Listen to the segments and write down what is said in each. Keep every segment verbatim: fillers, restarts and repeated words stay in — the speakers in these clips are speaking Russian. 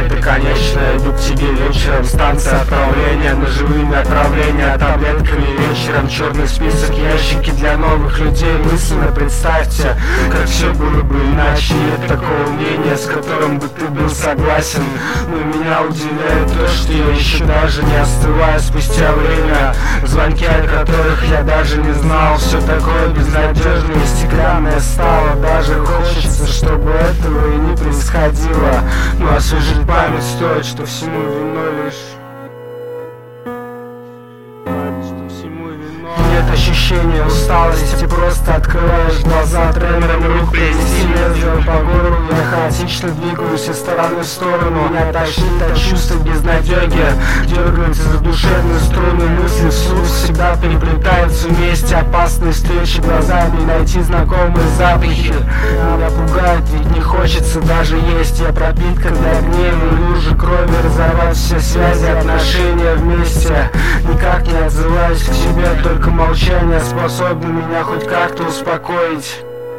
это конечная. Иду к тебе вечером, станция отправления, ножевыми отравления, таблетками вечером. Черный список, ящики для новых людей. Мысленно представьте, как все было бы иначе. Нет такого мнения, с которым бы ты был согласен. Но меня удивляет то, что я еще даже не остываю спустя время. Звонки, о которых я даже не знал. Все такое безнадежное и стеклянное стало. Даже хочется, чтобы этого и не происходило. Но освежить память стоит, что всему виной лишь... Нет ощущения усталости, просто открываешь глаза, тренером рук принеси лезвие по горлу. Я хаотично двигаюсь из стороны в сторону. Меня тошнит от чувства безнадеги. Дергаются задушевные струны, мысли вслух всегда переплетаются вместе. Опасные встречи глазами, найти знакомые запахи. Меня пугает, ведь не хочется даже есть. Я пропитка для гнева, лужи крови, разорвать все связи, отношения вместе. Никак не отзываюсь к себе, только молчание способно меня хоть как-то успокоить.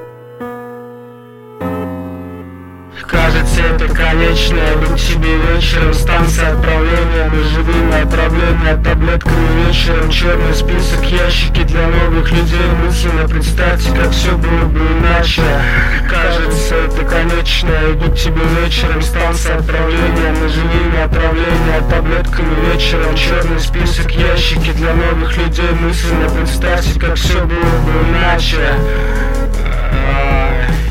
Кажется, это конечное. Иду к тебе вечером, станция отправления, ножевыми отравления, таблетками вечером. Черный список, ящики для новых людей. Мысленно представьте, как все было бы иначе. Кажется, это конечное. Иду к тебе вечером, станция отправления, ножевыми отравления, таблетками вечером. Черный список, ящики для новых людей. Мысленно представьте, как все было бы иначе.